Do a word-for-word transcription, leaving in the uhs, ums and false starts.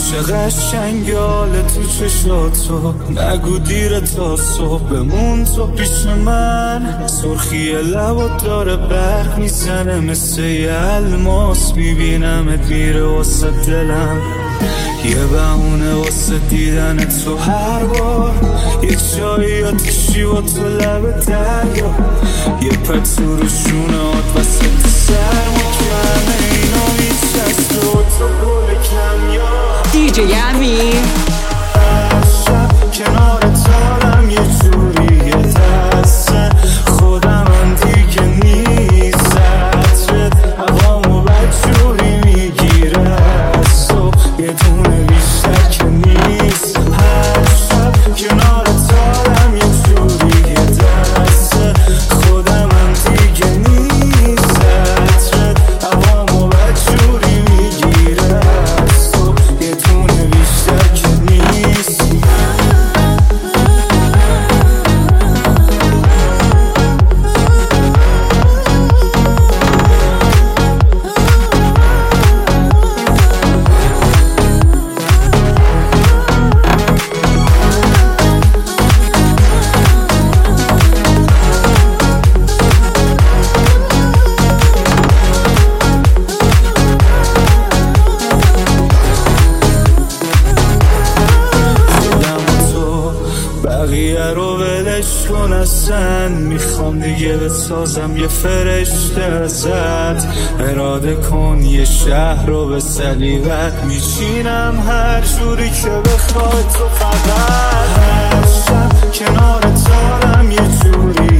چه قشنگ حال تو چشاتو، نگو دیره تا صبح بمون تو پیش من. سرخی لبات داره برق میزنه مثل یه الماس، میبینمت میره واسه دلم. یه بهونه واسه دیدن تو هر بار، یه چایی آتیشی با تو لب دریا، یه پتو رو شونهات وسط سرما کمه اینا میچسته و تو گل کم یا دی جی امیر. شب کنار تارم یه جوری یه دسته خودم من دیگه نیستت، هوامو بدجوری میگیره از صبح یه دونه بیشتر که نیست. هر شب کنار تارم یه جوری یه دسته خودم من دیگه نیستت، هوامو بدجوری میگیره از صبح یه دونه بیشتر که نیست. بقیه رو ولش کن اصلا، میخوام دیگه بسازم یه فرشته ازت. اراده کن یه شهر رو به سلیقت، میچینم هر جوری که بخوای تو فقط. هر شب کنار تارم یه جوری